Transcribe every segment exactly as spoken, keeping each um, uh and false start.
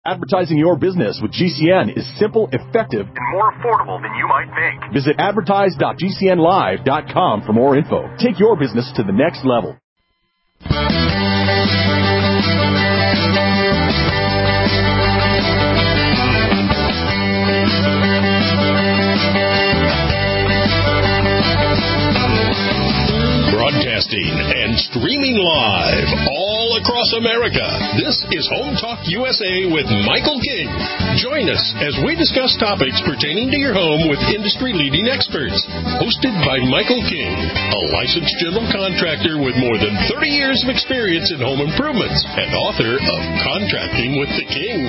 Advertising your business with G C N is simple, effective, and more affordable than you might think. Visit advertise dot g c n live dot com for more info. Take your business to the next level. Broadcasting and streaming live all across America. This is Home Talk U S A with Michael King. Join us as we discuss topics pertaining to your home with industry-leading experts. Hosted by Michael King, a licensed general contractor with more than thirty years of experience in home improvements and author of Contracting with the King.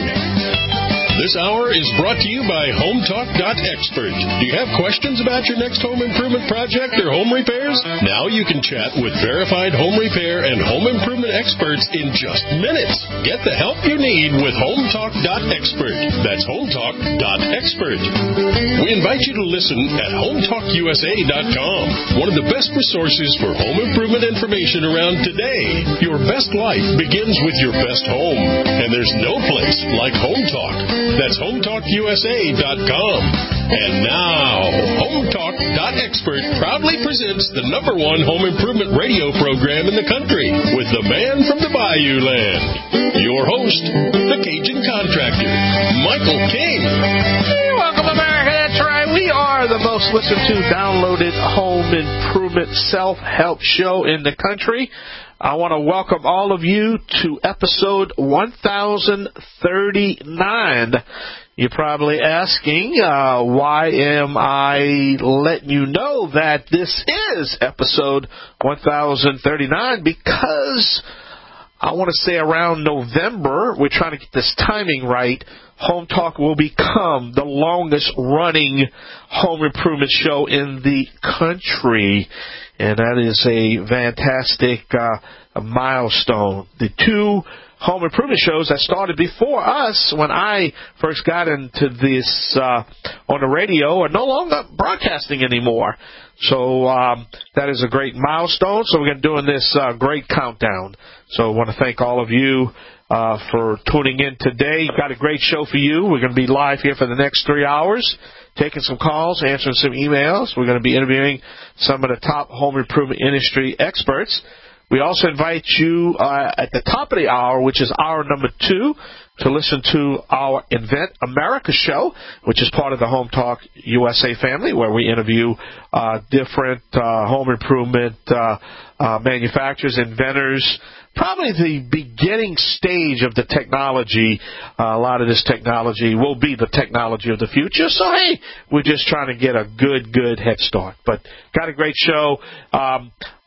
This hour is brought to you by home talk dot expert. Do you have questions about your next home improvement project or home repairs? Now you can chat with verified home repair and home improvement experts in just minutes. Get the help you need with home talk dot expert. That's home talk dot expert. We invite you to listen at home talk u s a dot com, one of the best resources for home improvement information around today. Your best life begins with your best home, and there's no place like Home Talk. That's home talk u s a dot com. And now, home talk dot expert proudly presents the number one home improvement radio program in the country with the man from the Bayou Land. Your host, the Cajun Contractor, Michael King. Hey, welcome, America. That's right. We are the most listened to, downloaded home improvement self-help show in the country. I want to welcome all of you to episode one thousand thirty-nine. You're probably asking, uh, why am I letting you know that this is episode one thousand thirty-nine? Because I want to say around November, we're trying to get this timing right, Home Talk will become the longest running home improvement show in the country. And that is a fantastic uh, a milestone. The two home improvement shows that started before us, when I first got into this uh, on the radio, are no longer broadcasting anymore. So um, that is a great milestone. So we're doing this uh, great countdown. So I want to thank all of you uh, for tuning in today. Got a great show for you. We're going to be live here for the next three hours. Taking some calls, answering some emails. We're going to be interviewing some of the top home improvement industry experts. We also invite you uh, at the top of the hour, which is hour number two, to listen to our Invent America show, which is part of the Home Talk U S A family, where we interview uh, different uh, home improvement uh, uh, manufacturers, inventors, probably the beginning stage of the technology. Uh, a lot of this technology will be the technology of the future. So, hey, we're just trying to get a good, good head start. But got a great show. Um,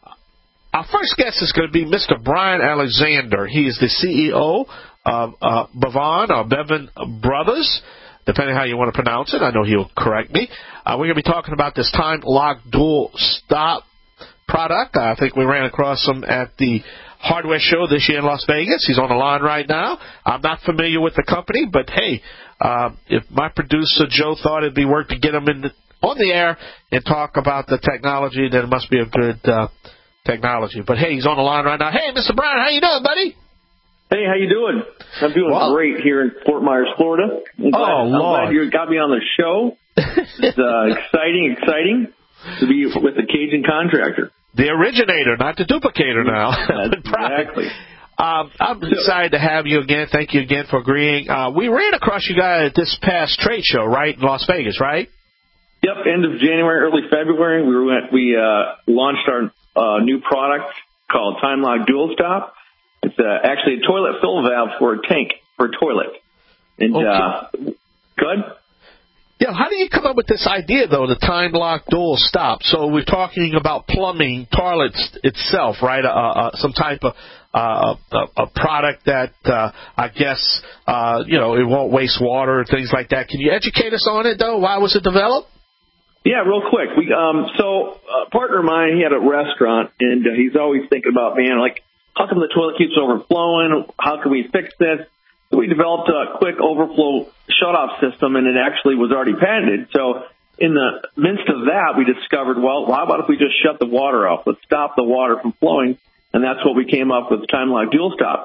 our first guest is going to be Mister Brian Alexander. He is the C E O of uh, Bevan or Bevan Brothers, depending on how you want to pronounce it. I know he'll correct me. Uh, we're going to be talking about this time lock dual stop product. I think we ran across him at the hardware show this year in Las Vegas. He's on the line right now. I'm not familiar with the company, but hey, uh, if my producer Joe thought it'd be worth to get him in the, on the air and talk about the technology, then it must be a good uh, technology. But hey, he's on the line right now. Hey, Mister Brown, how you doing, buddy? Hey, how you doing? I'm doing well, great here in Fort Myers, Florida. I'm glad, oh, Lord. I'm glad you got me on the show. It's uh, exciting, exciting to be with the Cajun Contractor. The originator, not the duplicator now. Exactly. Um, I'm excited to have you again. Thank you again for agreeing. Uh, we ran across you guys at this past trade show, right, in Las Vegas, right? Yep, end of January, early February. We went, we uh, launched our uh, new product called Time Lock Dual Stop. It's uh, actually a toilet fill valve for a tank, for a toilet. And okay. uh, good? Yeah, how do you come up with this idea, though, the time lock dual stop? So we're talking about plumbing, toilets itself, right? Uh, uh, some type of uh, a, a product that uh, I guess, uh, you know, it won't waste water or things like that. Can you educate us on it, though? Why was it developed? Yeah, real quick. We um, So a partner of mine, he had a restaurant, and uh, he's always thinking about, man, like, how come the toilet keeps overflowing? How can we fix this? So we developed a quick overflow shutoff system, and it actually was already patented. So in the midst of that, we discovered, well, how about if we just shut the water off? Let's stop the water from flowing, and that's what we came up with, Time Lock Dual Stop.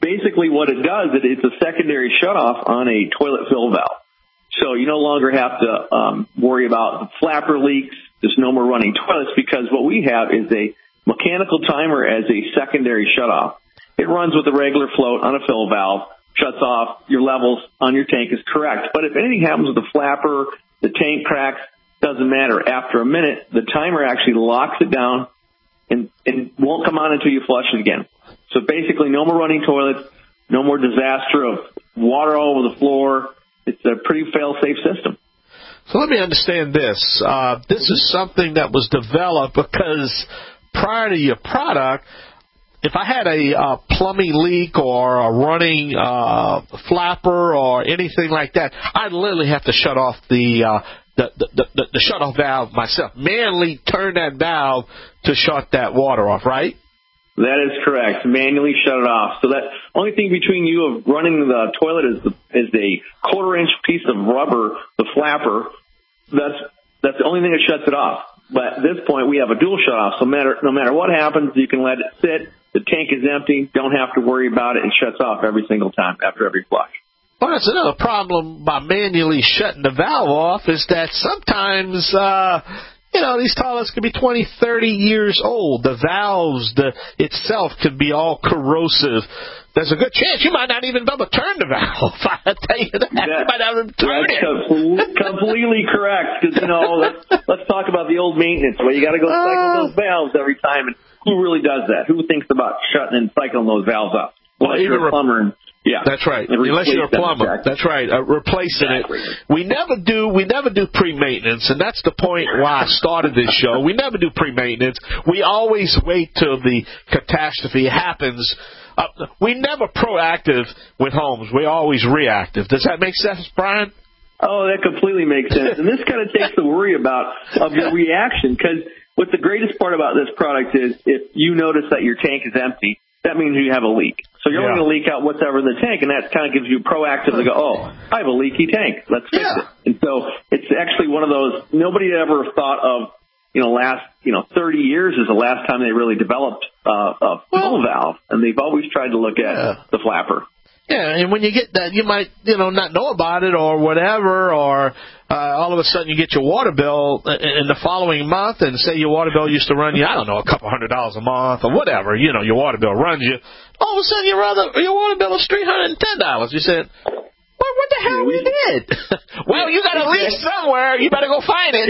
basically what it does, it, it's a secondary shutoff on a toilet fill valve. So you no longer have to um, worry about flapper leaks. There's no more running toilets because what we have is a mechanical timer as a secondary shutoff. It runs with a regular float on a fill valve, shuts off, your levels on your tank is correct. But if anything happens with the flapper, the tank cracks, doesn't matter. After a minute, the timer actually locks it down and, and won't come on until you flush it again. So basically no more running toilets, no more disaster of water all over the floor. It's a pretty fail-safe system. So let me understand this. Uh, this is something that was developed because prior to your product, if I had a uh, plumbing leak or a running uh, flapper or anything like that, I'd literally have to shut off the, uh, the, the, the, the shut-off valve myself. Manually turn that valve to shut that water off, right? That is correct. Manually shut it off. So that only thing between you of running the toilet is the, is the quarter inch piece of rubber, the flapper. That's that's the only thing that shuts it off. But at this point, we have a dual shut off. So matter, no matter what happens, you can let it sit. The tank is empty. Don't have to worry about it. It shuts off every single time after every flush. Well, that's another problem by manually shutting the valve off is that sometimes. Uh, You know, these toilets could be twenty, thirty years old. The valves the itself could be all corrosive. There's a good chance you might not even be able to turn the valve. I tell you that. that you might not even turn that's it. Com- completely correct. Because, you know, let's, let's talk about the old maintenance. Well, you got to go cycle uh, those valves every time. And who really does that? Who thinks about shutting and cycling those valves up? Well, even you're a plumber and Yeah, that's right. Unless you're a plumber, exactly. That's right. Uh, replacing exactly. it. We never do. We never do pre-maintenance, and that's the point why I started this show. We never do pre-maintenance. We always wait till the catastrophe happens. Uh, we never proactive with homes. We're always reactive. Does that make sense, Brian? Oh, that completely makes sense. And this kind of takes the worry about of your reaction, because what the greatest part about this product is, if you notice that your tank is empty, that means you have a leak. So you're yeah. only going to leak out whatever in the tank, and that kind of gives you proactive to go, oh, I have a leaky tank. Let's fix yeah. it. And so it's actually one of those, nobody ever thought of, you know, last, you know, thirty years is the last time they really developed uh, a full well, valve, and they've always tried to look at yeah. the flapper. Yeah, and when you get that, you might, you know, not know about it or whatever, or uh, all of a sudden you get your water bill in the following month, and say your water bill used to run you, I don't know, a couple hundred dollars a month or whatever, you know, your water bill runs you. All of a sudden your, other, your water bill is three hundred ten dollars. You said, well, what the hell we did? Well, you got a leak somewhere. You better go find it.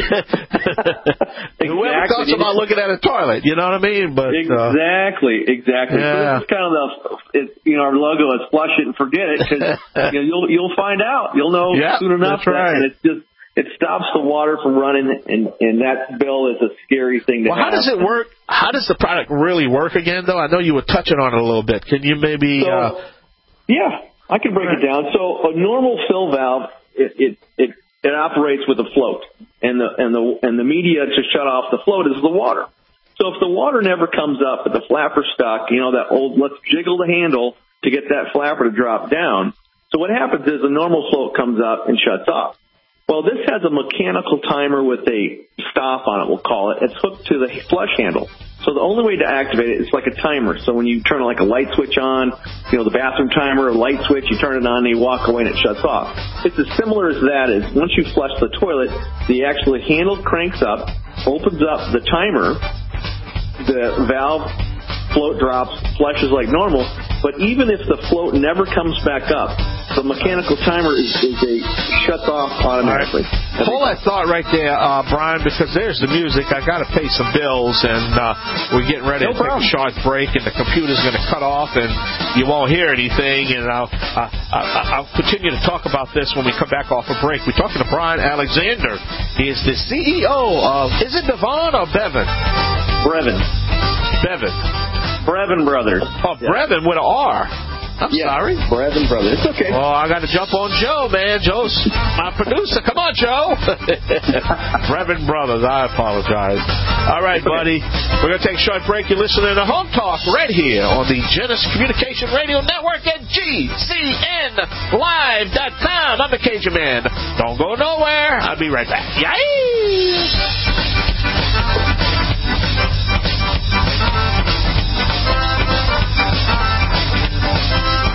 Exactly. Whoever thought about looking at a toilet, you know what I mean? But uh, exactly, exactly. Yeah. So it's kind of the, it, you know, our logo is flush it and forget it, because you know, you'll you'll find out. You'll know yeah, soon enough. That's right. And it's just it stops the water from running, and and that bill is a scary thing to well, have. How does it work? How does the product really work again, though? I know you were touching on it a little bit. Can you maybe? So, uh, yeah. I can break it down. So a normal fill valve, it, it it it operates with a float, and the and the and the media to shut off the float is the water. So if the water never comes up, but the flapper's stuck, you know, that old let's jiggle the handle to get that flapper to drop down. So what happens is a normal float comes up and shuts off. Well, this has a mechanical timer with a stop on it, we'll call it. It's hooked to the flush handle. So the only way to activate it is like a timer. So when you turn like a light switch on, you know, the bathroom timer, a light switch, you turn it on, and you walk away and it shuts off. It's as similar as that. Is once you flush the toilet, the actual handle cranks up, opens up the timer, the valve float drops, flushes like normal. But even if the float never comes back up, the mechanical timer is, is a shuts off automatically. Right. Hold that thought right there, uh, Brian, because there's the music. I got to pay some bills, and uh, we're getting ready no to problem. take a short break, and the computer's going to cut off, and you won't hear anything. And I'll, uh, I'll continue to talk about this when we come back off a break. We're talking to Brian Alexander. He is the C E O of, is it Devon or Bevan? Brevin. Bevan. Brevin Brothers. Oh, yeah. Brevin with an R. I'm yeah, sorry. Brevin Brothers. It's okay. Oh, I got to jump on Joe, man. Joe's my producer. Come on, Joe. Brevin Brothers. I apologize. All right, buddy. We're going to take a short break. You're listening to Home Talk right here on the Genesis Communication Radio Network at G C N live dot com. I'm the Cajun Man. Don't go nowhere. I'll be right back. Yay!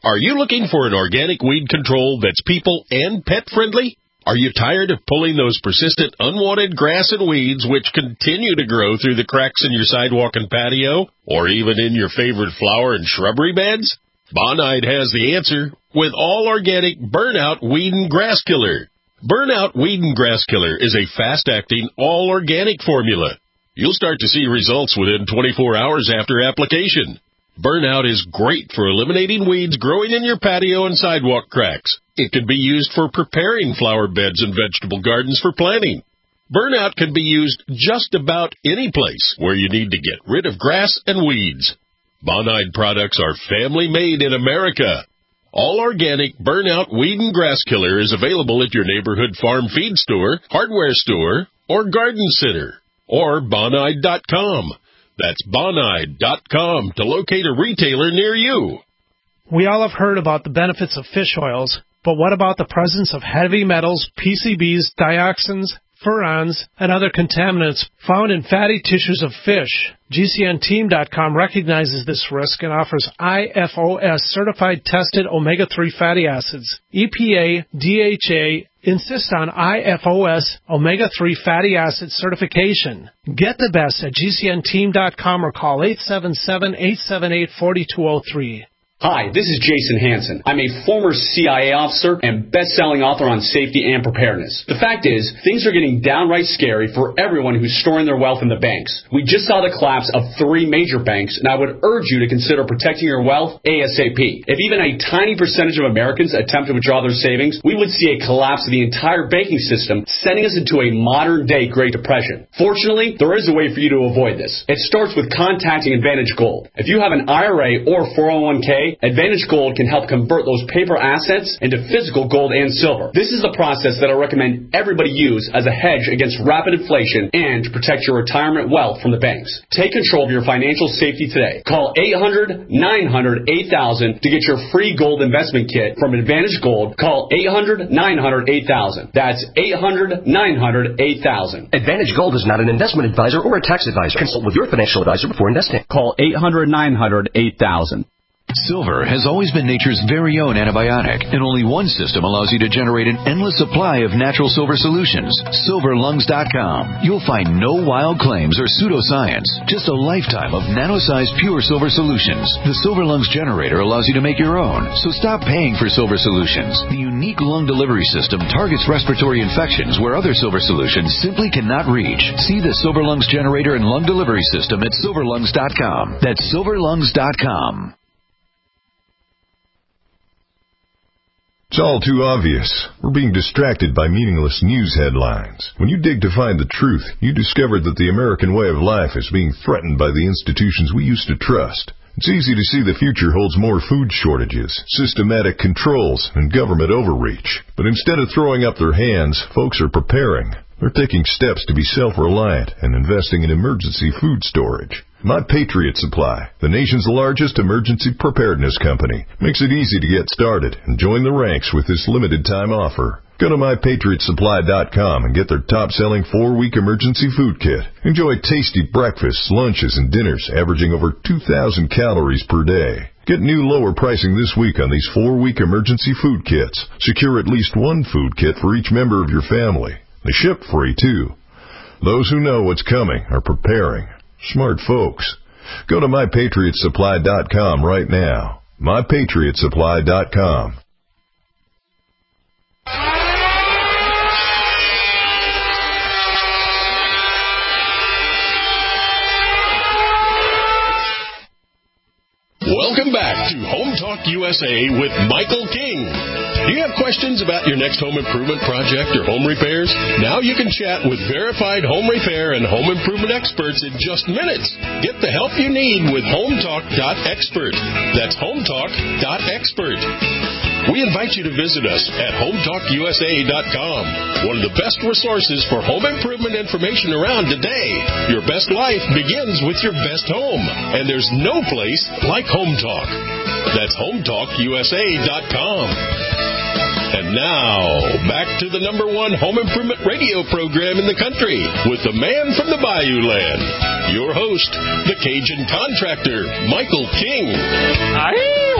Are you looking for an organic weed control that's people and pet friendly? Are you tired of pulling those persistent unwanted grass and weeds which continue to grow through the cracks in your sidewalk and patio, or even in your favorite flower and shrubbery beds? Bonide has the answer with All Organic Burnout Weed and Grass Killer. Burnout Weed and Grass Killer is a fast-acting, all-organic formula. You'll start to see results within twenty-four hours after application. Burnout is great for eliminating weeds growing in your patio and sidewalk cracks. It can be used for preparing flower beds and vegetable gardens for planting. Burnout can be used just about any place where you need to get rid of grass and weeds. Bonide products are family-made in America. All Organic Burnout Weed and Grass Killer is available at your neighborhood farm feed store, hardware store, or garden center, or bonide dot com. That's bonide dot com to locate a retailer near you. We all have heard about the benefits of fish oils, but what about the presence of heavy metals, P C Bs, dioxins, furans, and other contaminants found in fatty tissues of fish? G C N team dot com recognizes this risk and offers I F O S certified tested omega three fatty acids. E P A, D H A insist on I F O S omega three fatty acid certification. Get the best at G C N team dot com or call eight seven seven, eight seven eight, four two zero three. Hi, this is Jason Hansen. I'm a former C I A officer and best-selling author on safety and preparedness. The fact is, things are getting downright scary for everyone who's storing their wealth in the banks. We just saw the collapse of three major banks, and I would urge you to consider protecting your wealth ASAP. If even a tiny percentage of Americans attempt to withdraw their savings, we would see a collapse of the entire banking system, sending us into a modern-day Great Depression. Fortunately, there is a way for you to avoid this. It starts with contacting Advantage Gold. If you have an I R A or four oh one k, Advantage Gold can help convert those paper assets into physical gold and silver. This is the process that I recommend everybody use as a hedge against rapid inflation and to protect your retirement wealth from the banks. Take control of your financial safety today. Call eight hundred, nine hundred, eight thousand to get your free gold investment kit from Advantage Gold. Call eight hundred, nine hundred, eight thousand. That's eight hundred, nine hundred, eight thousand. Advantage Gold is not an investment advisor or a tax advisor. Consult with your financial advisor before investing. Call eight hundred, nine hundred, eight thousand. Silver has always been nature's very own antibiotic, and only one system allows you to generate an endless supply of natural silver solutions. silver lungs dot com. You'll find no wild claims or pseudoscience, just a lifetime of nano-sized pure silver solutions. The Silver Lungs generator allows you to make your own, so stop paying for silver solutions. The unique lung delivery system targets respiratory infections where other silver solutions simply cannot reach. See the Silver Lungs generator and lung delivery system at silver lungs dot com. That's silver lungs dot com. It's all too obvious. We're being distracted by meaningless news headlines. When you dig to find the truth, you discover that the American way of life is being threatened by the institutions we used to trust. It's easy to see the future holds more food shortages, systematic controls, and government overreach. But instead of throwing up their hands, folks are preparing. They're taking steps to be self-reliant and investing in emergency food storage. My Patriot Supply, the nation's largest emergency preparedness company, makes it easy to get started and join the ranks with this limited-time offer. Go to my patriot supply dot com and get their top-selling four-week emergency food kit. Enjoy tasty breakfasts, lunches, and dinners averaging over two thousand calories per day. Get new lower pricing this week on these four-week emergency food kits. Secure at least one food kit for each member of your family. They ship free, too. Those who know what's coming are preparing. Smart folks. Go to my patriot supply dot com right now. my patriot supply dot com. Welcome back to Home Talk U S A with Michael King. Do you have questions about your next home improvement project or home repairs? Now you can chat with verified home repair and home improvement experts in just minutes. Get the help you need with home talk dot expert. That's home talk dot expert. We invite you to visit us at home talk U S A dot com, one of the best resources for home improvement information around today. Your best life begins with your best home, and there's no place like Home Talk. That's home talk U S A dot com. And now, back to the number one home improvement radio program in the country with the man from the Bayou Land, your host, the Cajun contractor, Michael King. Aye,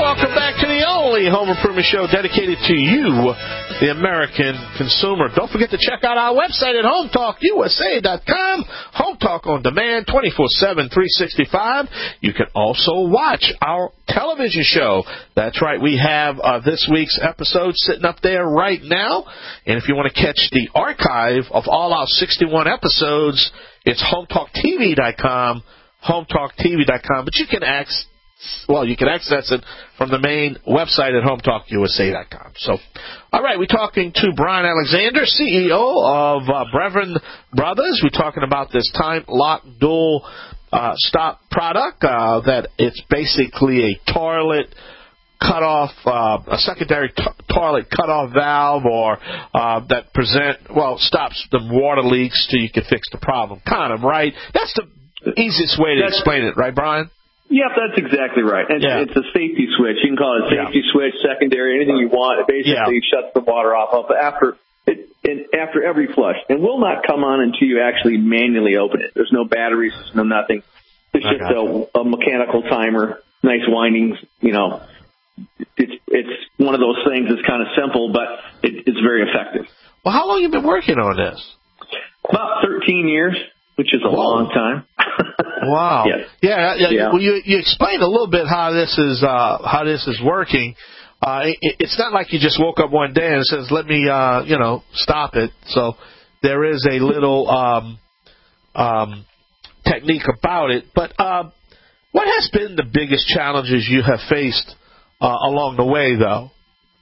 welcome back to the only home improvement show dedicated to you, the American consumer. Don't forget to check out our website at home talk U S A dot com. Home Talk on demand, twenty-four seven, three sixty-five. You can also watch our television show. That's right. We have uh, this week's episode sitting up there right now. And if you want to catch the archive of all our sixty-one episodes, it's home talk T V dot com, home talk T V dot com. But you can access Well, you can access it from the main website at home talk U S A dot com. So, all right, we're talking to Brian Alexander, C E O of uh, Brevin Brothers. We're talking about this time lock dual uh, stop product uh, that it's basically a toilet cutoff, uh, a secondary t- toilet cutoff valve, or uh, that present well stops the water leaks so you can fix the problem. Kind of right. That's the easiest way to That's- explain it, right, Brian? Yep, that's exactly right. And yeah. It's a safety switch. You can call it a safety yeah. switch, secondary, anything you want. It basically yeah. shuts the water off after it, it, after every flush. And will not come on until you actually manually open it. There's no batteries, there's no nothing. It's just a, a mechanical timer, nice windings. You know, it's it's one of those things that's kind of simple, but it, it's very effective. Well, how long have you been working on this? About thirteen years, which is a Whoa. long time. Wow. Yes. Yeah. Yeah. yeah. Well, you you explained a little bit how this is uh, how this is working. Uh, it, it's not like you just woke up one day and it says, "Let me, uh, you know, stop it." So there is a little um, um, technique about it. But uh, what has been the biggest challenges you have faced uh, along the way, though?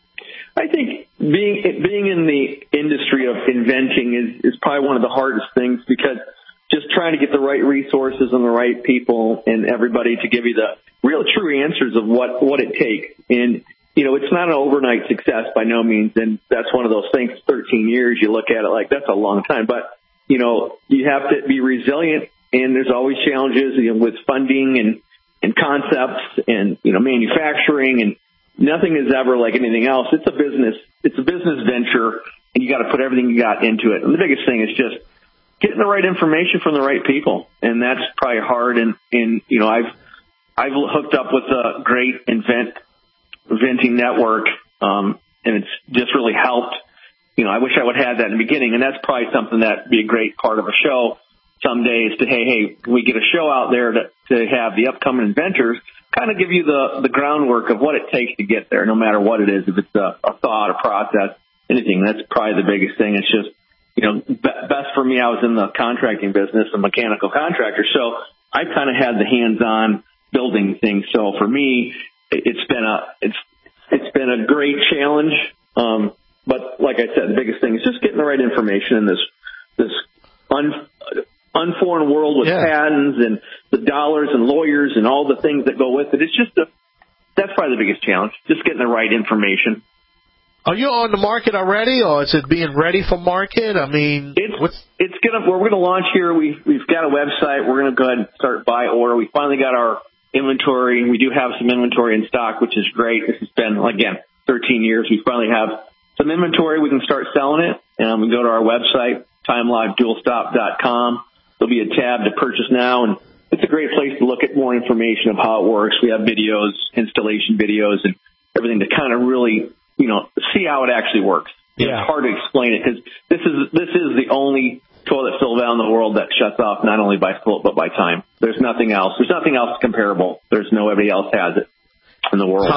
I think being being in the industry of inventing is is probably one of the hardest things, because just trying to get the right resources and the right people and everybody to give you the real true answers of what, what it takes. And, you know, it's not an overnight success by no means. And that's one of those things, thirteen years, you look at it like that's a long time. But, you know, you have to be resilient, and there's always challenges, you know, with funding and, and concepts and, you know, manufacturing, and nothing is ever like anything else. It's a business. It's a business venture, and you got to put everything you got into it. And the biggest thing is just getting the right information from the right people, and that's probably hard. And, and you know, I've I've hooked up with a great invent inventing network, um, and it's just really helped. You know, I wish I would have had that in the beginning, and that's probably something that'd be a great part of a show someday. Is to hey, hey, can we get a show out there to to have the upcoming inventors kind of give you the the groundwork of what it takes to get there, no matter what it is, if it's a, a thought, a process, anything. That's probably the biggest thing. It's just, you know, best for me, I was in the contracting business, a mechanical contractor, so I kind of had the hands-on building things. So for me, it's been a it's it's been a great challenge. Um, but like I said, the biggest thing is just getting the right information in this this un, unforeign world with yeah. patents and the dollars and lawyers and all the things that go with it. It's just a that's probably the biggest challenge, just getting the right information. Are you on the market already, or is it being ready for market? I mean, it's what's... it's gonna we're gonna launch here. We we've got a website. We're gonna go ahead and start buy order. We finally got our inventory. We do have some inventory in stock, which is great. This has been again thirteen years. We finally have some inventory. We can start selling it, and we go to our website, time lock dual stop dot com. There'll be a tab to purchase now, and it's a great place to look at more information of how it works. We have videos, installation videos, and everything to kind of really, you know, see how it actually works. Yeah. It's hard to explain it, because this is this is the only toilet fill valve in the world that shuts off not only by float but by time. There's nothing else. There's nothing else comparable. There's nobody else has it in the world.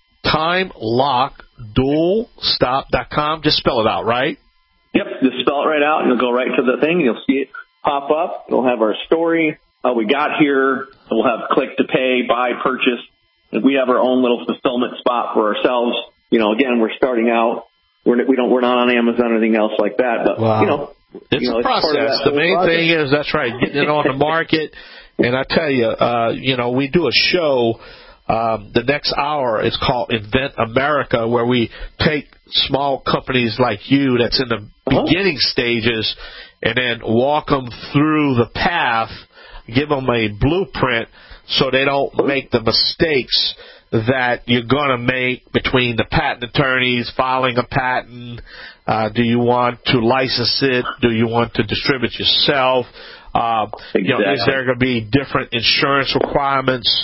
time lock dual stop dot com. Just spell it out, right? Yep. Just spell it right out, and you'll go right to the thing. You'll see it pop up. It'll have our story, how we got here. We'll have click to pay, buy, purchase. And we have our own little fulfillment spot for ourselves. You know, again, we're starting out. We're we don't we're not on Amazon or anything else like that. But wow. you know, it's you know, a process. It's the main process. thing is that's right, getting it on the market. And I tell you, uh, you know, we do a show. Um, the next hour is called Invent America, where we take small companies like you that's in the uh-huh. beginning stages, and then walk them through the path, give them a blueprint so they don't make the mistakes that you're going to make between the patent attorneys filing a patent. Uh, do you want to license it? Do you want to distribute yourself? Uh, exactly. You know, is there going to be different insurance requirements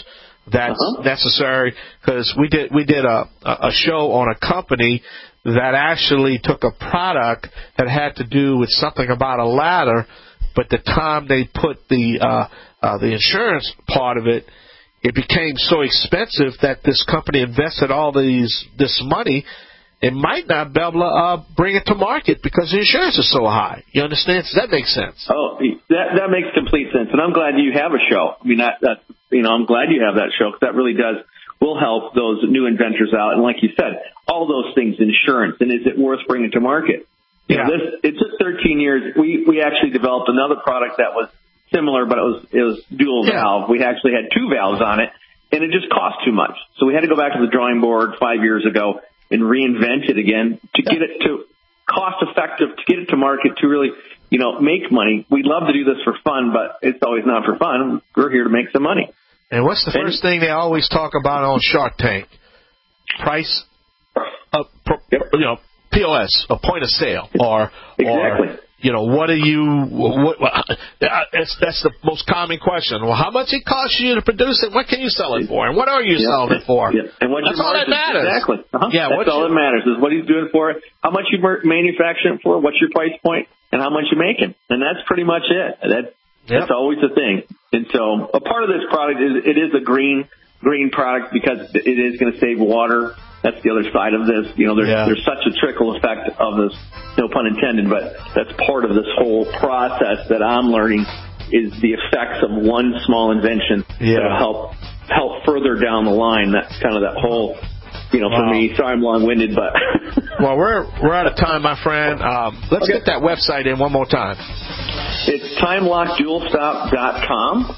that's uh-huh. necessary, because we did we did a a show on a company that actually took a product that had to do with something about a ladder, but the time they put the uh, uh, the insurance part of it, it became so expensive that this company invested all these this money. It might not be able to uh, bring it to market because the insurance is so high. You understand? Does that make sense? Oh, that that makes complete sense, and I'm glad you have a show. I mean, that, that you know, I'm glad you have that show, because that really does will help those new inventors out. And like you said, all those things, insurance, and is it worth bringing to market? You yeah. know, this it took thirteen years. We we actually developed another product that was similar, but it was it was dual yeah. valve. We actually had two valves on it, and it just cost too much. So we had to go back to the drawing board five years ago and reinvent it again to get it to cost effective, to get it to market, to really, you know, make money. We'd love to do this for fun, but it's always not for fun. We're here to make some money. And what's the first thing they always talk about on Shark Tank? Price, uh, pro, you know, P O S, a point of sale, or exactly. or you know, what are you? What, what, that's that's the most common question. Well, how much it costs you to produce it? What can you sell it for? And what are you yeah. selling it for? Yeah. And what that's all that matters. Exactly. Uh-huh. Yeah, that's all your, that matters is what he's doing for it, how much you manufacture it for, what's your price point, and how much you're making. And that's pretty much it. That that's yep. always the thing. And so a part of this product is it is a green green product because it is going to save water. That's the other side of this. You know, there's, yeah. there's such a trickle effect of this, no pun intended, but that's part of this whole process that I'm learning is the effects of one small invention yeah. that will help help further down the line. That's kind of that whole, you know, wow. for me. Sorry I'm long-winded, but. Well, we're we're out of time, my friend. Um, let's okay. get that website in one more time. It's time lock dual stop dot com.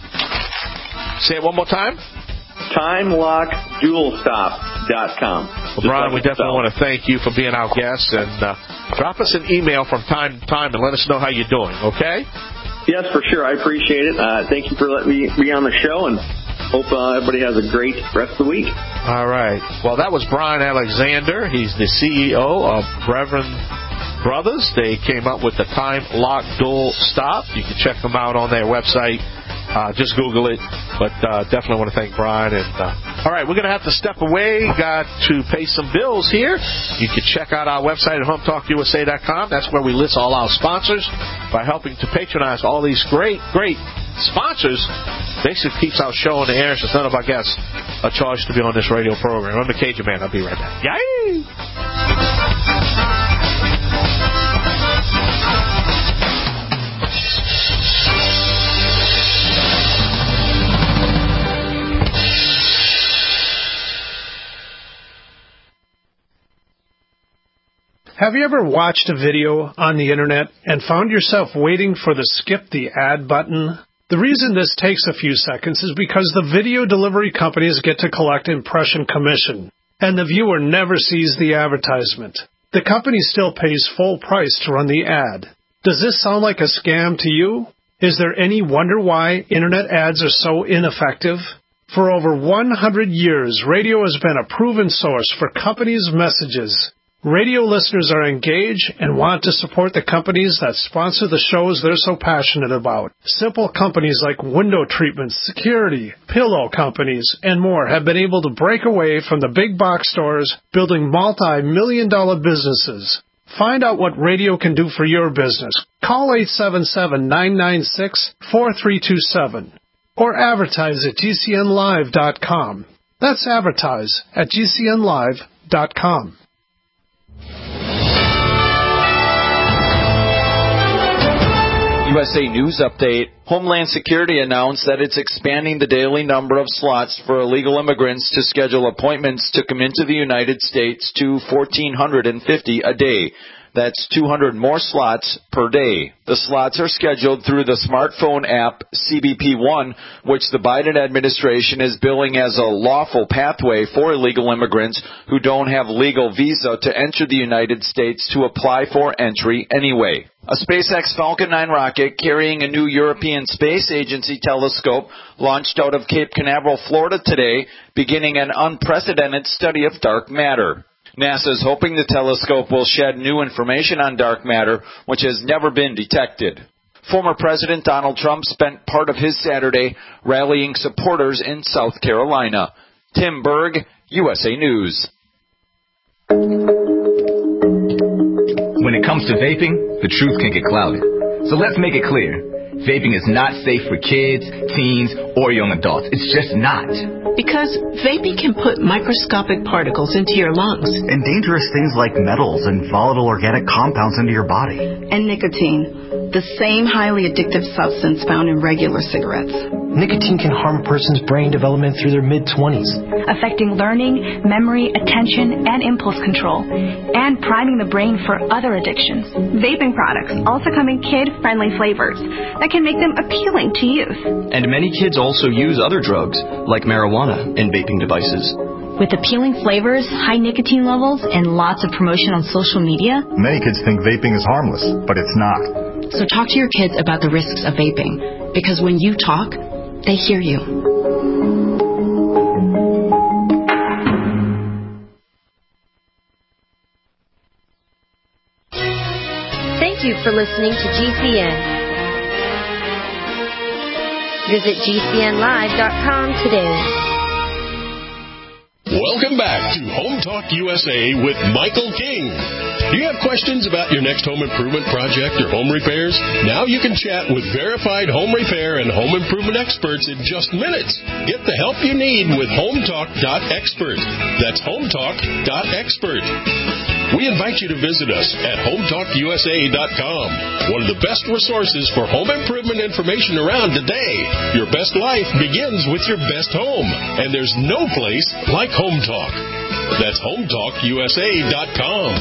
Say it one more time. time lock dual stop dot com. Well, Brian, we definitely want to thank you for being our guest, and uh, drop us an email from time to time and let us know how you're doing, okay? Yes, for sure. I appreciate it. Uh, thank you for letting me be on the show, and hope uh, everybody has a great rest of the week. All right. Well, that was Brian Alexander. He's the C E O of Reverend Brothers. They came up with the Time Lock Dual Stop. You can check them out on their website. Uh, just Google it, but uh, definitely want to thank Brian. And uh, all right, we're going to have to step away. Got to pay some bills here. You can check out our website at home talk U S A dot com. That's where we list all our sponsors. By helping to patronize all these great, great sponsors, basically keeps our show on the air, since none of our guests are charged to be on this radio program. I'm the Cajun Man. I'll be right back. Yay! Have you ever watched a video on the internet and found yourself waiting for the skip the ad button? The reason this takes a few seconds is because the video delivery companies get to collect impression commission, and the viewer never sees the advertisement. The company still pays full price to run the ad. Does this sound like a scam to you? Is there any wonder why internet ads are so ineffective? For over one hundred years, radio has been a proven source for companies' messages. Radio listeners are engaged and want to support the companies that sponsor the shows they're so passionate about. Simple companies like window treatments, security, pillow companies, and more have been able to break away from the big box stores, building multi-million dollar businesses. Find out what radio can do for your business. Call eight seven seven, nine nine six, four three two seven or advertise at G C N live dot com. That's advertise at G C N live dot com. U S A News Update. Homeland Security announced that it's expanding the daily number of slots for illegal immigrants to schedule appointments to come into the United States to one thousand four hundred fifty a day. That's two hundred more slots per day. The slots are scheduled through the smartphone app C B P One, which the Biden administration is billing as a lawful pathway for illegal immigrants who don't have legal visa to enter the United States to apply for entry anyway. A SpaceX Falcon nine rocket carrying a new European Space Agency telescope launched out of Cape Canaveral, Florida today, beginning an unprecedented study of dark matter. NASA is hoping the telescope will shed new information on dark matter, which has never been detected. Former President Donald Trump spent part of his Saturday rallying supporters in South Carolina. Tim Berg, U S A News. When it comes to vaping, the truth can get clouded. So let's make it clear. Vaping is not safe for kids, teens, or young adults. It's just not. Because vaping can put microscopic particles into your lungs. And dangerous things like metals and volatile organic compounds into your body. And nicotine, the same highly addictive substance found in regular cigarettes. Nicotine can harm a person's brain development through their mid-twenties, affecting learning, memory, attention, and impulse control, and priming the brain for other addictions. Vaping products also come in kid-friendly flavors that can make them appealing to youth. And many kids also use other drugs, like marijuana, in vaping devices. With appealing flavors, high nicotine levels, and lots of promotion on social media, many kids think vaping is harmless, but it's not. So talk to your kids about the risks of vaping, because when you talk, they hear you. Thank you for listening to G C N. Visit G C N live dot com today. Welcome back to Home Talk U S A with Michael King. Do you have questions about your next home improvement project or home repairs? Now you can chat with verified home repair and home improvement experts in just minutes. Get the help you need with home talk dot expert. That's home talk dot expert. We invite you to visit us at home talk U S A dot com, one of the best resources for home improvement information around today. Your best life begins with your best home, and there's no place like Home Talk. That's home talk U S A dot com.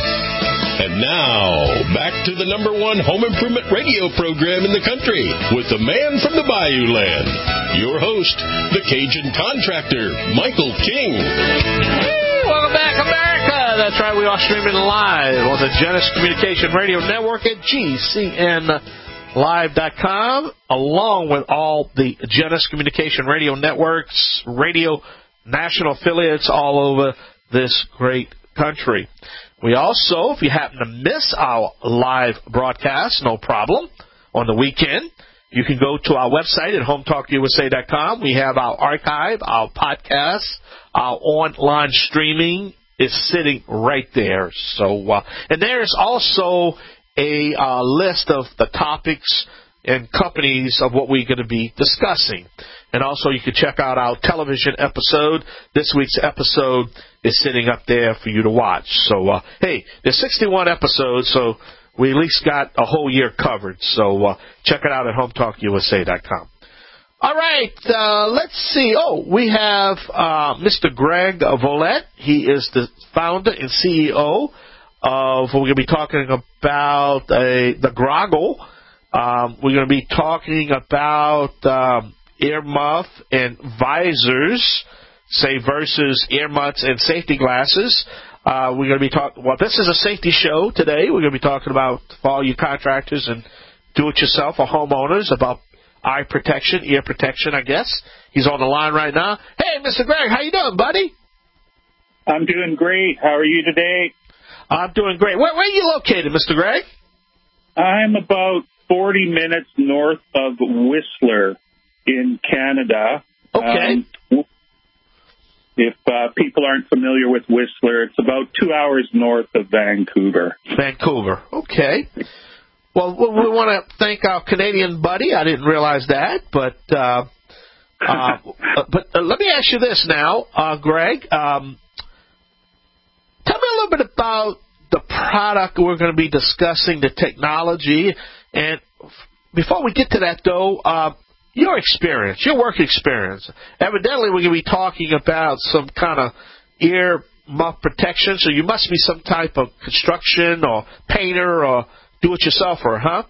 And now, back to the number one home improvement radio program in the country with the man from the Bayou Land, your host, the Cajun contractor, Michael King. Hey, welcome back, America. That's right, we are streaming live on the Genesis Communication Radio Network at G C N live dot com, along with all the Genesis Communication Radio Networks, radio national affiliates all over this great country. We also, if you happen to miss our live broadcast, no problem, on the weekend, you can go to our website at home talk U S A dot com. We have our archive, our podcast, our online streaming is sitting right there. So, uh, and there's also a uh, list of the topics and companies of what we're going to be discussing. And also you can check out our television episode. This week's episode is sitting up there for you to watch. So, uh, hey, there's sixty-one episodes, so we at least got a whole year covered. So uh, check it out at home talk U S A dot com. All right, uh, let's see. Oh, we have uh, Mister Greg Volette. He is the founder and C E O of, we're going to be talking about a, the Groggle. Um, we're going to be talking about um, earmuff and visors, say, versus earmuffs and safety glasses. Uh, we're going to be talking, well, this is a safety show today. We're going to be talking about, for all you contractors and do-it-yourself or homeowners, about eye protection, ear protection, I guess. He's on the line right now. Hey, Mister Greg, how you doing, buddy? I'm doing great. How are you today? I'm doing great. Where, where are you located, Mister Greg? I'm about forty minutes north of Whistler in Canada. Okay. Um, if uh, people aren't familiar with Whistler, it's about two hours north of Vancouver. Vancouver. Okay. Well, we want to thank our Canadian buddy. I didn't realize that, but uh, uh, but uh, let me ask you this now, uh, Greg. Um, tell me a little bit about the product we're going to be discussing, the technology, and before we get to that, though, uh, your experience, your work experience. Evidently, we're going to be talking about some kind of ear muff protection, so you must be some type of construction or painter or do-it-yourselfer, huh?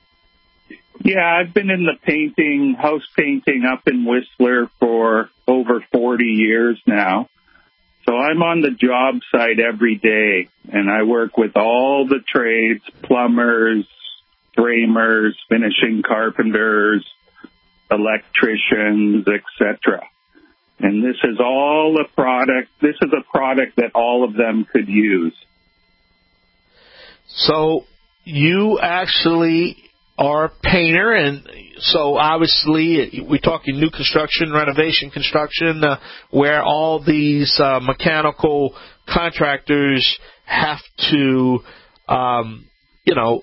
Yeah, I've been in the painting, house painting up in Whistler for over forty years now. So I'm on the job site every day, and I work with all the trades, plumbers, framers, finishing carpenters, electricians, et cetera. And this is all a product, this is a product that all of them could use. So you actually are a painter, and so obviously we're talking new construction, renovation construction, uh, where all these uh, mechanical contractors have to, um, you know,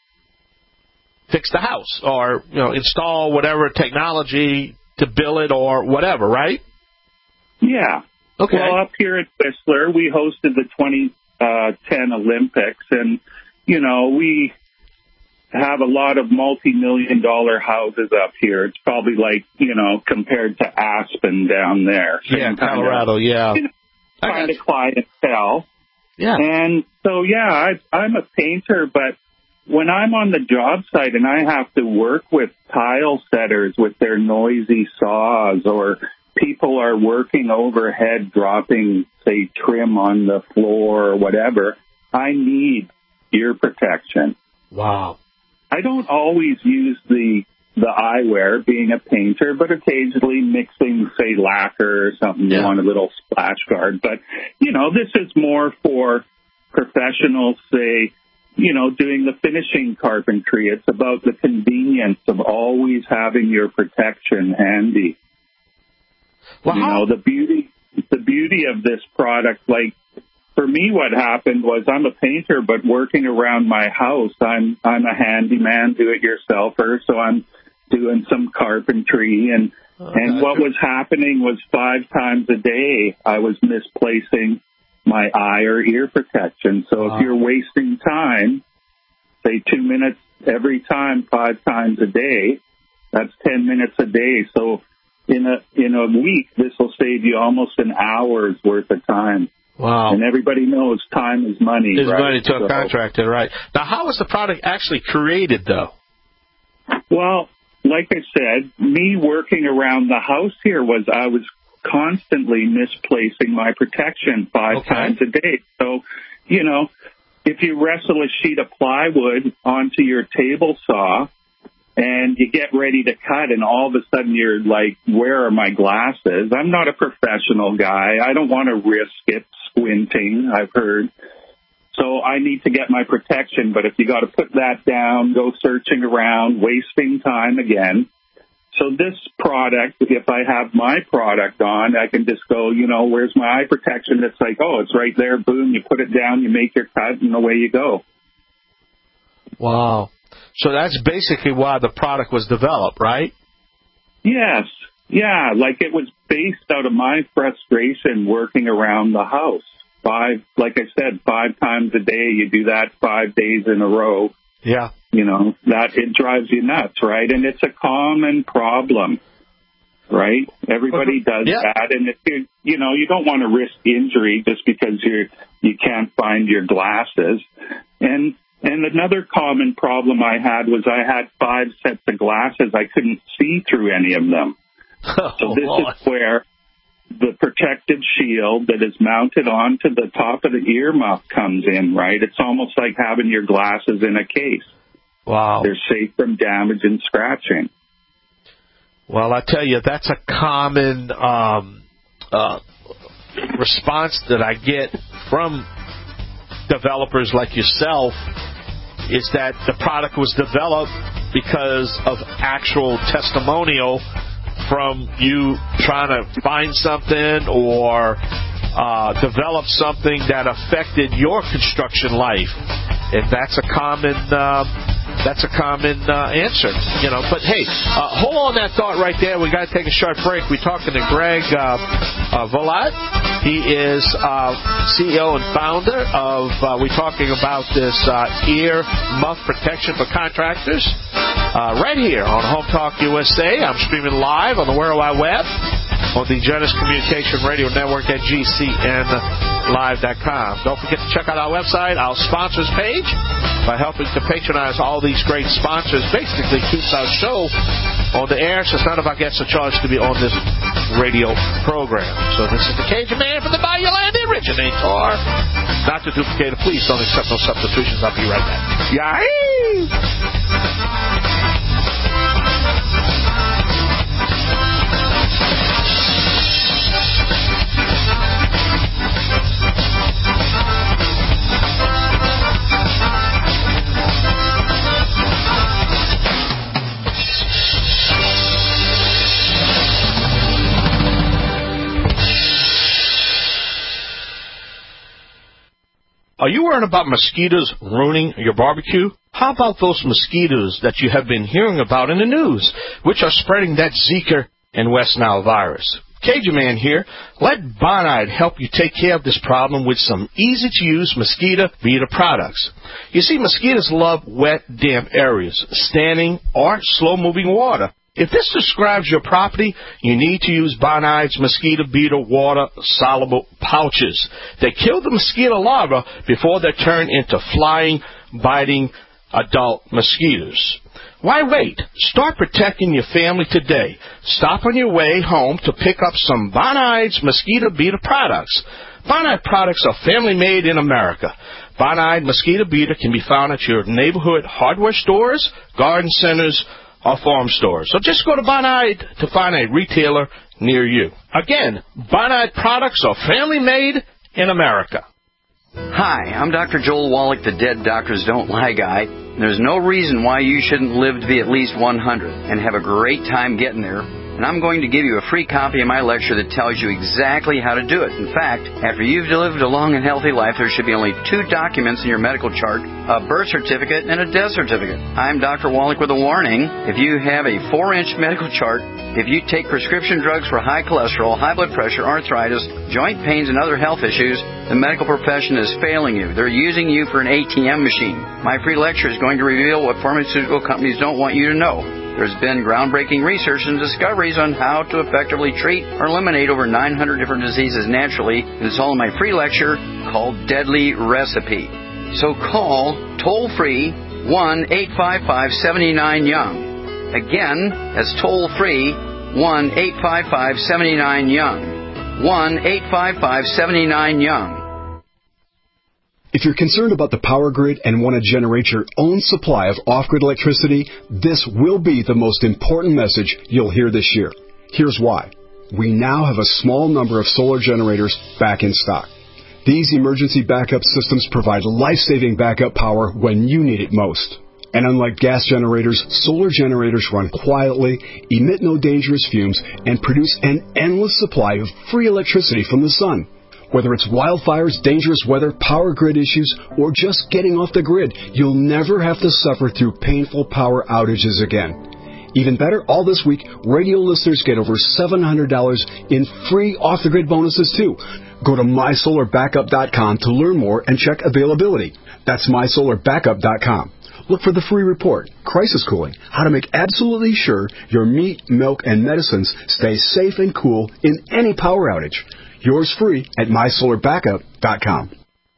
fix the house or, you know, install whatever technology to bill it or whatever, right? Yeah. Okay. Well, up here at Whistler, we hosted the twenty ten Olympics, and, you know, we have a lot of multi-million dollar houses up here. It's probably like, you know, compared to Aspen down there. Yeah, Colorado, of, yeah. You know, kind of clientele. Yeah. And so, yeah, I, I'm a painter, but when I'm on the job site and I have to work with tile setters with their noisy saws, or people are working overhead dropping, say, trim on the floor or whatever, I need ear protection. Wow. I don't always use the the eyewear, being a painter, but occasionally mixing, say, lacquer or something, yeah. you want a little splash guard. But, you know, this is more for professionals, say, you know, doing the finishing carpentry. It's about the convenience of always having your protection handy. Wow. You know, the beauty, the beauty of this product, like, for me, what happened was I'm a painter, but working around my house, I'm I'm a handyman, do-it-yourselfer, so I'm doing some carpentry, and oh, and what was happening was five times a day I was misplacing my eye or ear protection. So wow. if you're wasting time, say two minutes every time, five times a day, that's ten minutes a day. So in a in a week, this will save you almost an hour's worth of time. Wow. And everybody knows time is money, is right? money to a so, contractor, right. Now, how was the product actually created, though? Well, like I said, me working around the house here was I was constantly misplacing my protection five okay. times a day. So, you know, if you wrestle a sheet of plywood onto your table saw and you get ready to cut, and all of a sudden you're like, where are my glasses? I'm not a professional guy. I don't want to risk it squinting, I've heard. So I need to get my protection. But if you got to put that down, go searching around, wasting time again. So this product, if I have my product on, I can just go, you know, where's my eye protection? It's like, oh, it's right there. Boom, you put it down, you make your cut, and away you go. Wow. So that's basically why the product was developed, right? Yes. Yeah, like it was based out of my frustration working around the house. Five, like I said, five times a day, you do that five days in a row. Yeah. You know, that it drives you nuts, right? And it's a common problem, right? Everybody does yeah. that. And if you, you know, you don't want to risk injury just because you're, you can't find your glasses. And, and another common problem I had was I had five sets of glasses. I couldn't see through any of them. Oh, so this Lord. is where the protective shield that is mounted onto the top of the earmuff comes in, right? It's almost like having your glasses in a case. Wow. They're safe from damage and scratching. Well, I tell you, that's a common um, uh, response that I get from developers like yourself, is that the product was developed because of actual testimonial from you trying to find something or uh, develop something that affected your construction life. And that's a common uh, that's a common uh, answer, you know. But hey, uh, hold on that thought right there. We got to take a short break. We're talking to Greg uh, uh, Volat. He is uh, C E O and founder of. Uh, we're talking about this uh, ear muff protection for contractors. Uh, right here on Home Talk U S A. I'm streaming live on the World Wide Web on the Genesis Communication Radio Network at G C N live dot com. Don't forget to check out our website, our sponsors page. By helping to patronize all these great sponsors, basically keeps our show on the air, since none of our guests are charged to be on this radio program. So this is the Cajun Man from the Bayou Land originator. Not to duplicate it. Please don't accept no substitutions. I'll be right back. Yay! Are you worried about mosquitoes ruining your barbecue? How about those mosquitoes that you have been hearing about in the news, which are spreading that Zika and West Nile virus? Cajun Man here. Let Bonide help you take care of this problem with some easy-to-use mosquito beater products. You see, mosquitoes love wet, damp areas, standing or slow-moving water. If this describes your property, you need to use Bonide's mosquito beater water soluble pouches. They kill the mosquito larvae before they turn into flying, biting adult mosquitoes. Why wait? Start protecting your family today. Stop on your way home to pick up some Bonide's mosquito beater products. Bonide products are family made in America. Bonide mosquito beater can be found at your neighborhood hardware stores, garden centers, or farm stores. So just go to Bonide to find a retailer near you. Again, Bonide products are family made in America. Hi, I'm Doctor Joel Wallach, the Dead Doctors Don't Lie guy. There's no reason why you shouldn't live to be at least one hundred and have a great time getting there. And I'm going to give you a free copy of my lecture that tells you exactly how to do it. In fact, after you've lived a long and healthy life, there should be only two documents in your medical chart, a birth certificate and a death certificate. I'm Doctor Wallach with a warning. If you have a four-inch medical chart, if you take prescription drugs for high cholesterol, high blood pressure, arthritis, joint pains, and other health issues, the medical profession is failing you. They're using you for an A T M machine. My free lecture is going to reveal what pharmaceutical companies don't want you to know. There's been groundbreaking research and discoveries on how to effectively treat or eliminate over nine hundred different diseases naturally. And it's all in my free lecture called Deadly Recipe. So call toll-free one eight five five, seven nine, young. Again, that's toll-free one eight five five, seven nine, young. one eight five five, seven nine, young. If you're concerned about the power grid and want to generate your own supply of off-grid electricity, this will be the most important message you'll hear this year. Here's why. We now have a small number of solar generators back in stock. These emergency backup systems provide life-saving backup power when you need it most. And unlike gas generators, solar generators run quietly, emit no dangerous fumes, and produce an endless supply of free electricity from the sun. Whether it's wildfires, dangerous weather, power grid issues, or just getting off the grid, you'll never have to suffer through painful power outages again. Even better, all this week, radio listeners get over seven hundred dollars in free off-the-grid bonuses, too. Go to my solar backup dot com to learn more and check availability. That's my solar backup dot com. Look for the free report, Crisis Cooling, how to make absolutely sure your meat, milk, and medicines stay safe and cool in any power outage. Yours free at my solar backup dot com.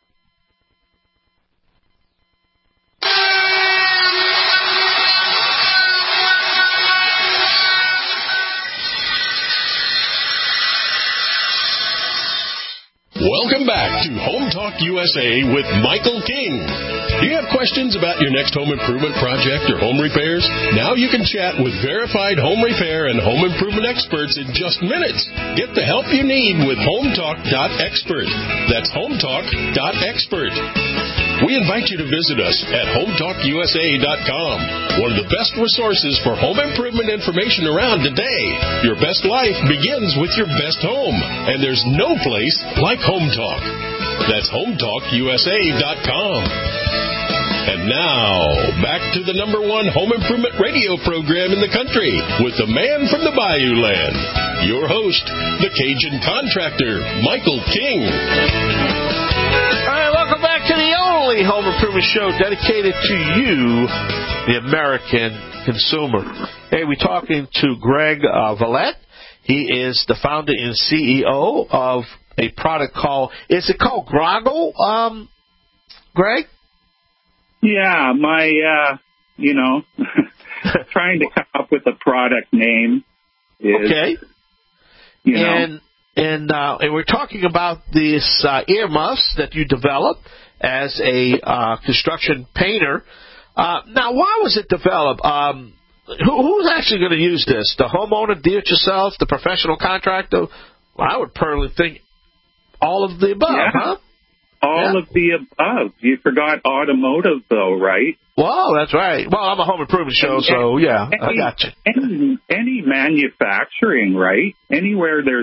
Welcome back to Home Talk U S A with Michael King. Do you have questions about your next home improvement project or home repairs? Now you can chat with verified home repair and home improvement experts in just minutes. Get the help you need with home talk dot expert. That's home talk dot expert. We invite you to visit us at home talk U S A dot com, one of the best resources for home improvement information around today. Your best life begins with your best home, and there's no place like Home Talk. That's home talk U S A dot com. And now, back to the number one home improvement radio program in the country with the man from the Bayou Land, your host, the Cajun contractor, Michael King. All right, welcome back to the only home improvement show dedicated to you, the American consumer. Hey, we're talking to Greg uh, Valette. He is the founder and C E O of a product called, is it called Groggle, um, Greg? Yeah, my, uh, you know, trying to come up with a product name is, okay. You know. And, and, uh, and we're talking about these uh, earmuffs that you developed as a uh, construction painter. Uh, now, why was it developed? Um, who, who's actually going to use this? The homeowner, do-it-yourself, the professional contractor? Well, I would personally think all of the above, yeah. huh? All yeah. of the above. You forgot automotive, though, right? Well, that's right. Well, I'm a home improvement show, and, so, yeah, any, I got you. Any, any manufacturing, right? Anywhere there's, you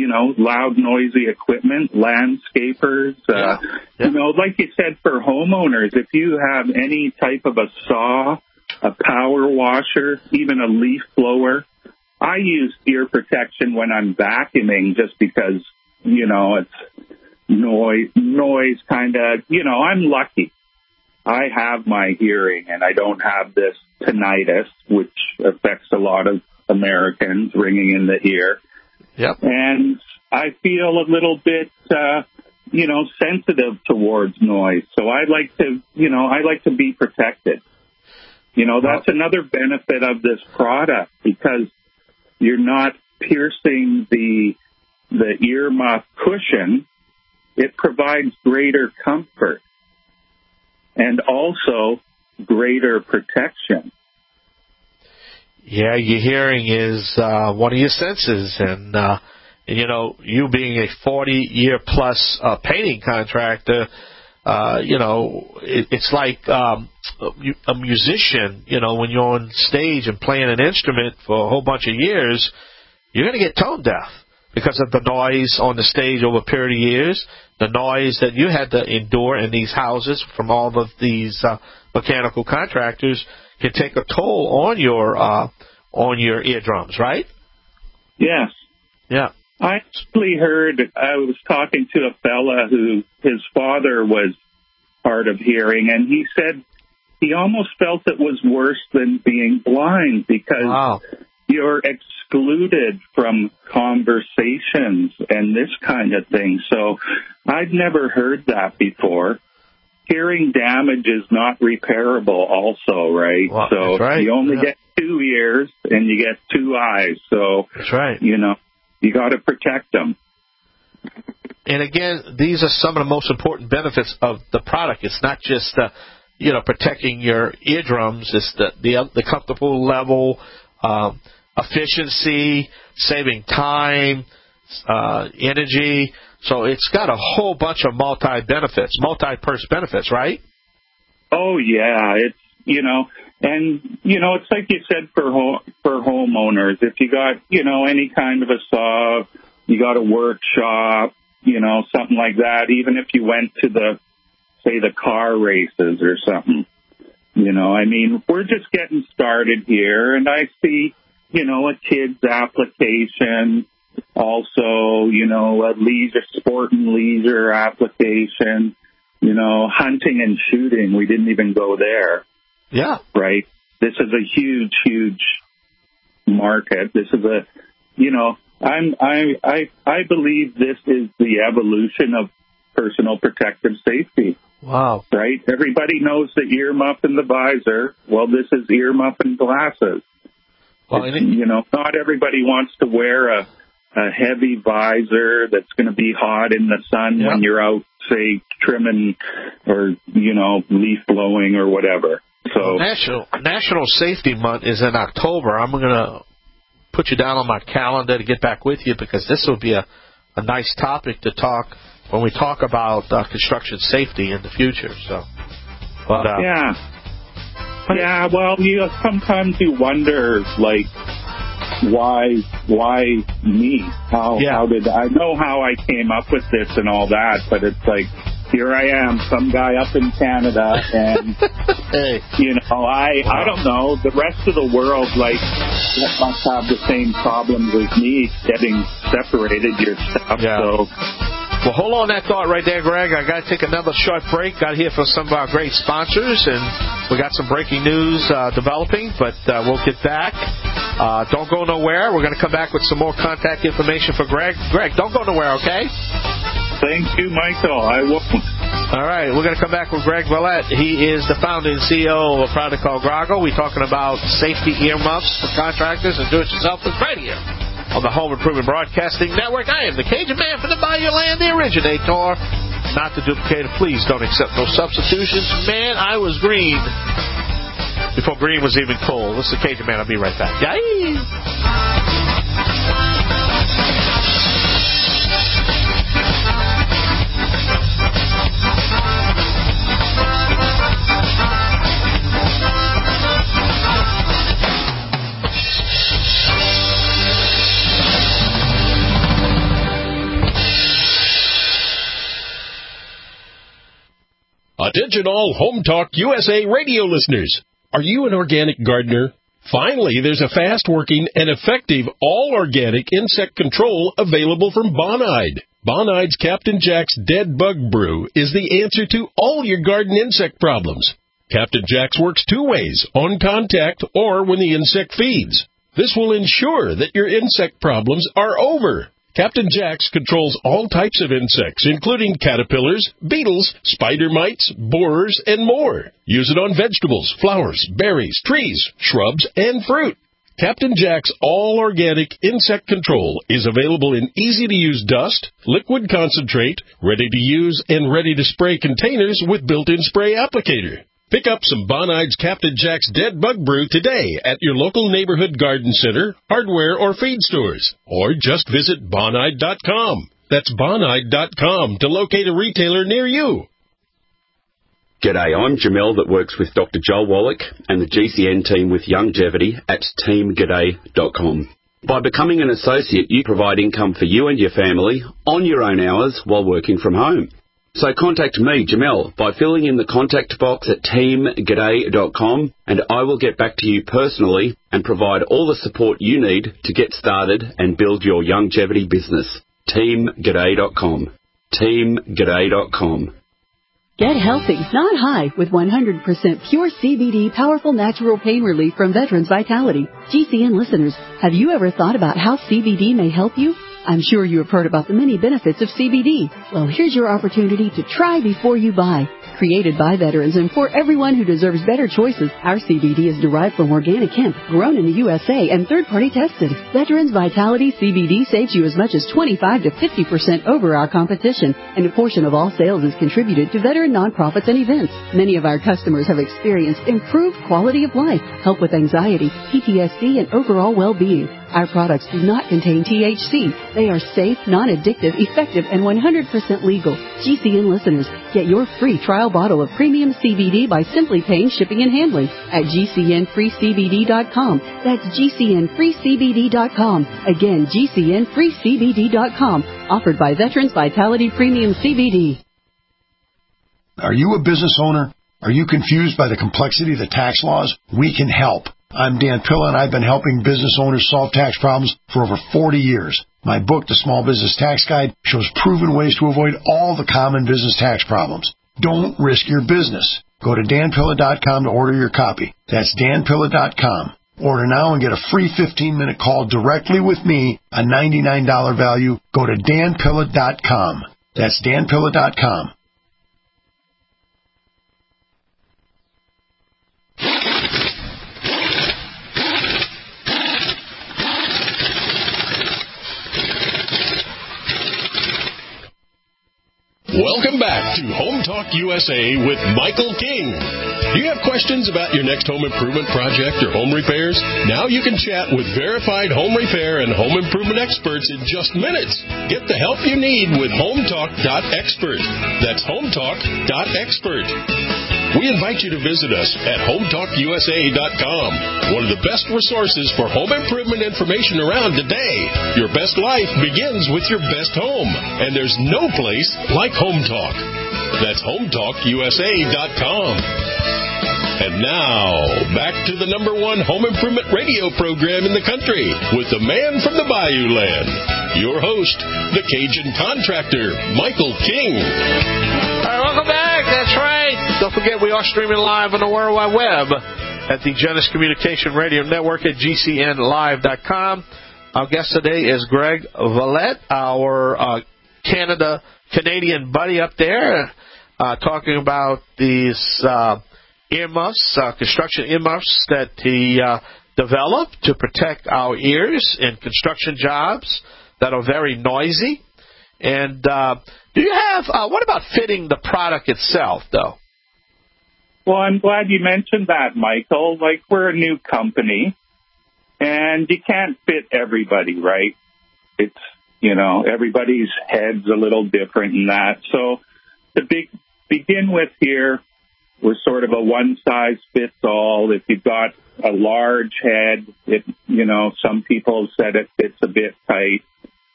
you know, loud, noisy equipment, landscapers, uh, Yeah. Yeah. you know, like you said, for homeowners, if you have any type of a saw, a power washer, even a leaf blower, I use ear protection when I'm vacuuming just because, you know, it's noise, noise kind of, you know, I'm lucky. I have my hearing and I don't have this tinnitus, which affects a lot of Americans, ringing in the ear. Yep. And I feel a little bit, uh, you know, sensitive towards noise. So I like to, you know, I like to be protected. You know, that's another benefit of this product because you're not piercing the the earmuff cushion. It provides greater comfort and also greater protection. Yeah, your hearing is uh, one of your senses, and uh, you know, you being a forty-year-plus uh, painting contractor, uh, you know, it, it's like um, a musician. You know, when you're on stage and playing an instrument for a whole bunch of years, you're going to get tone deaf because of the noise on the stage over a period of years, the noise that you had to endure in these houses from all of these uh, mechanical contractors can take a toll on your uh, on your eardrums, right? Yes. Yeah. I actually heard, I was talking to a fella who, his father was hard of hearing, and he said he almost felt it was worse than being blind because wow. you're excluded from conversations and this kind of thing. So I'd never heard that before. Hearing damage is not repairable also, right? Well, so that's right. you only yeah. get two ears and you get two eyes. So that's right. You know, you got to protect them. And again, these are some of the most important benefits of the product. It's not just uh, you know protecting your eardrums. It's the the, the comfortable level, um, efficiency, saving time, uh, energy. So it's got a whole bunch of multi-benefits, multi-purse benefits, right? Oh, yeah. It's, you know, and, you know, it's like you said for ho- for homeowners. If you got, you know, any kind of a saw, you got a workshop, you know, something like that, even if you went to the, say, the car races or something, you know, I mean, we're just getting started here, and I see, you know, a kid's application. Also, you know, a leisure, sport and leisure application, you know, hunting and shooting. We didn't even go there. Yeah. Right? This is a huge, huge market. This is a, you know, I'm, I, I, I believe this is the evolution of personal protective safety. Wow. Right? Everybody knows the earmuff and the visor. Well, this is earmuff and glasses. Well, it, you know, not everybody wants to wear a, a heavy visor that's going to be hot in the sun yep. when you're out, say, trimming or, you know, leaf blowing or whatever. So well, National National Safety Month is in October. I'm going to put you down on my calendar to get back with you because this will be a, a nice topic to talk when we talk about uh, construction safety in the future. So, but, uh, yeah. Yeah, well, you sometimes you wonder, like, why, why me? How, yeah. how did I know how I came up with this and all that? But it's like, here I am, some guy up in Canada, and hey. you know, I, wow. I don't know. The rest of the world, like, must have the same problems as me, getting separated your stuff. Yeah. So. Well, hold on that thought right there, Greg. I got to take another short break. Got to hear from some of our great sponsors, and we got some breaking news uh, developing, but uh, we'll get back. Uh, don't go nowhere. We're going to come back with some more contact information for Greg. Greg, don't go nowhere, okay? Thank you, Michael. I won't. All right, we're going to come back with Greg Vallette. He is the founder and C E O of a product called Grago. We're talking about safety earmuffs for contractors and do-it-yourselfers right here on the Home Improvement Broadcasting Network. I am the Cajun Man from the Bayou Land, the originator. Not the duplicator. Please don't accept no substitutions. Man, I was green before green was even cool. This is the Cajun Man. I'll be right back. Yay! Attention all Home Talk U S A radio listeners. Are you an organic gardener? Finally, there's a fast-working and effective all-organic insect control available from Bonide. Bonide's Captain Jack's Dead Bug Brew is the answer to all your garden insect problems. Captain Jack's works two ways, on contact or when the insect feeds. This will ensure that your insect problems are over. Captain Jack's controls all types of insects, including caterpillars, beetles, spider mites, borers, and more. Use it on vegetables, flowers, berries, trees, shrubs, and fruit. Captain Jack's all-organic insect control is available in easy-to-use dust, liquid concentrate, ready-to-use and ready-to-spray containers with built-in spray applicator. Pick up some Bonide's Captain Jack's Dead Bug Brew today at your local neighborhood garden center, hardware, or feed stores. Or just visit Bonide dot com. That's Bonide dot com to locate a retailer near you. G'day, I'm Jamel that works with Doctor Joel Wallach and the G C N team with Longevity at team g'day dot com. By becoming an associate, you provide income for you and your family on your own hours while working from home. So contact me, Jamel, by filling in the contact box at team g'day dot com, and I will get back to you personally and provide all the support you need to get started and build your longevity business. team g'day dot com. team g'day dot com. Get healthy, not high, with one hundred percent pure C B D powerful natural pain relief from Veterans Vitality. G C N listeners, have you ever thought about how C B D may help you? I'm sure you have heard about the many benefits of C B D. Well, here's your opportunity to try before you buy. Created by veterans and for everyone who deserves better choices, our C B D is derived from organic hemp, grown in the U S A, and third-party tested. Veterans Vitality C B D saves you as much as twenty-five to fifty percent over our competition, and a portion of all sales is contributed to veteran nonprofits and events. Many of our customers have experienced improved quality of life, help with anxiety, P T S D, and overall well-being. Our products do not contain T H C. They are safe, non-addictive, effective, and one hundred percent legal. G C N listeners, get your free trial bottle of premium C B D by simply paying shipping and handling at G C N free C B D dot com. That's G C N free C B D dot com. Again, G C N free C B D dot com. Offered by Veterans Vitality Premium C B D. Are you a business owner? Are you confused by the complexity of the tax laws? We can help. I'm Dan Pilla, and I've been helping business owners solve tax problems for over forty years. My book, The Small Business Tax Guide, shows proven ways to avoid all the common business tax problems. Don't risk your business. Go to Dan Pilla dot com to order your copy. That's Dan Pilla dot com. Order now and get a free fifteen-minute call directly with me, a ninety-nine dollars value. Go to Dan Pilla dot com. That's Dan Pilla dot com. Welcome back to Home Talk U S A with Michael King. Do you have questions about your next home improvement project or home repairs? Now you can chat with verified home repair and home improvement experts in just minutes. Get the help you need with home talk dot expert. That's home talk dot expert. We invite you to visit us at home talk U S A dot com, one of the best resources for home improvement information around today. Your best life begins with your best home, and there's no place like Home Talk. That's home talk U S A dot com. And now, back to the number one home improvement radio program in the country with the man from the Bayou Land, your host, the Cajun contractor, Michael King. All right, welcome back. That's right. Don't forget, we are streaming live on the World Wide Web at the Genesis Communication Radio Network at G C N live dot com. Our guest today is Greg Valette, our uh, Canada Canadian buddy up there, uh, talking about these uh, earmuffs, uh, construction earmuffs that he uh, developed to protect our ears in construction jobs that are very noisy. And uh, do you have, uh, what about fitting the product itself, though? Well, I'm glad you mentioned that, Michael. Like, we're a new company, and you can't fit everybody, right? It's, you know, everybody's head's a little different in that. So to be, begin with here, we're sort of a one-size-fits-all. If you've got a large head, it, you know, some people have said it fits a bit tight.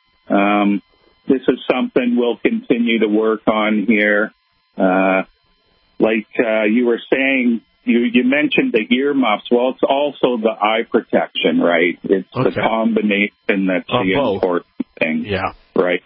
Um, this is something we'll continue to work on here. Uh, like uh, you were saying, you, you mentioned the earmuffs. Well, it's also the eye protection, right? It's okay. the combination that's uh, the both. important thing. Yeah. Right.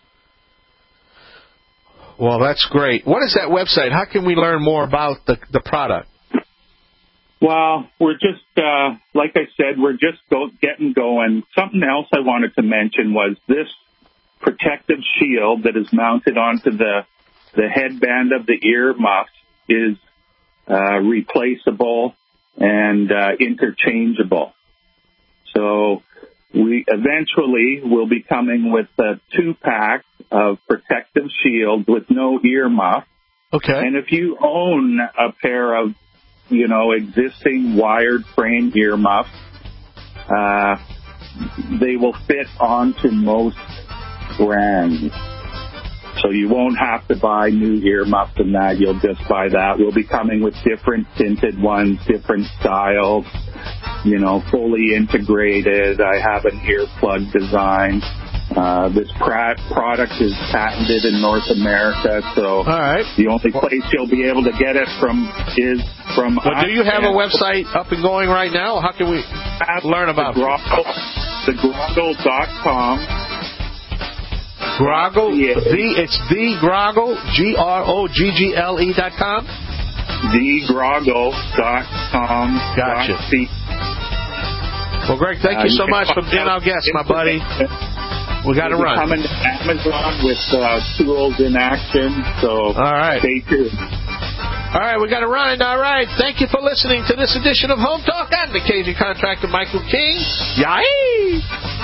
Well, that's great. What is that website? How can we learn more about the, the product? Well, we're just, uh, like I said, we're just go, getting going. Something else I wanted to mention was this protective shield that is mounted onto the, the headband of the earmuffs is uh, replaceable and uh, interchangeable. So we eventually will be coming with a two-pack of protective shields with no earmuff. Okay. And if you own a pair of, you know, existing wired frame earmuffs, uh, they will fit onto most brands. So you won't have to buy new earmuffs and that. You'll just buy that. We'll be coming with different tinted ones, different styles, you know, fully integrated. I have an earplug design. Uh, this pra- product is patented in North America, so all right. The only place you'll be able to get it from is from well, do you have a website up and going right now? How can we learn about it? The Groggle dot com. Groggle? Yeah. The, it's the Groggle, G R O G G L E dot com? The Groggle dot com. Gotcha. Well, Greg, thank you so much for being our guest, my buddy. We got to run. Coming to Amazon with uh, tools in action, so all right. Stay tuned. All right, we got to run. All right, thank you for listening to this edition of Home Talk. I'm the Cajun contractor, Michael King. Yay!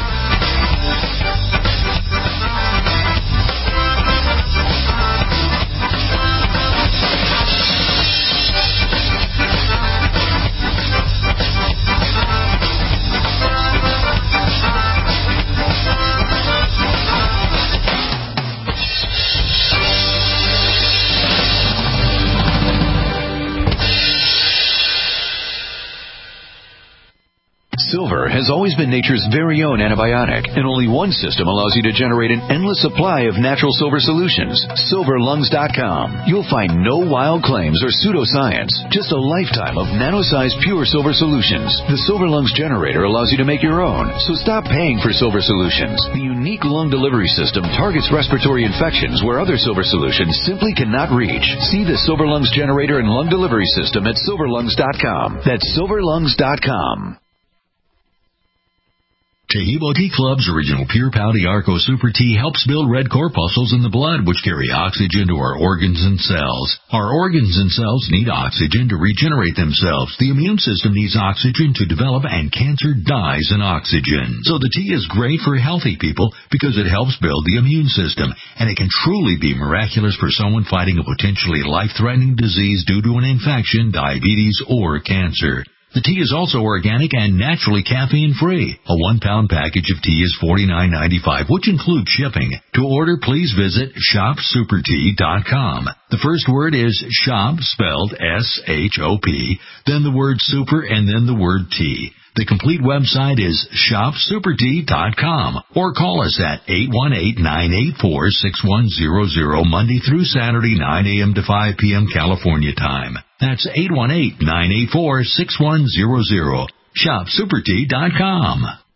Silver has always been nature's very own antibiotic, and only one system allows you to generate an endless supply of natural silver solutions. silver lungs dot com. You'll find no wild claims or pseudoscience, just a lifetime of nano-sized pure silver solutions. The Silver Lungs generator allows you to make your own, so stop paying for silver solutions. The unique lung delivery system targets respiratory infections where other silver solutions simply cannot reach. See the Silver Lungs generator and lung delivery system at silver lungs dot com. That's silver lungs dot com. Taheebo Tea Club's original Pure Pouty Arco Super Tea helps build red corpuscles in the blood, which carry oxygen to our organs and cells. Our organs and cells need oxygen to regenerate themselves. The immune system needs oxygen to develop, and cancer dies in oxygen. So the tea is great for healthy people because it helps build the immune system, and it can truly be miraculous for someone fighting a potentially life-threatening disease due to an infection, diabetes, or cancer. The tea is also organic and naturally caffeine-free. A one-pound package of tea is forty-nine ninety-five, which includes shipping. To order, please visit shop super tea dot com. The first word is shop, spelled S H O P, then the word super, and then the word tea. The complete website is shop super tea dot com, or call us at eight one eight, nine eight four, six one zero zero Monday through Saturday, nine a.m. to five p.m. California time. That's eight one eight, nine eight four, six one zero zero. shop super tea dot com.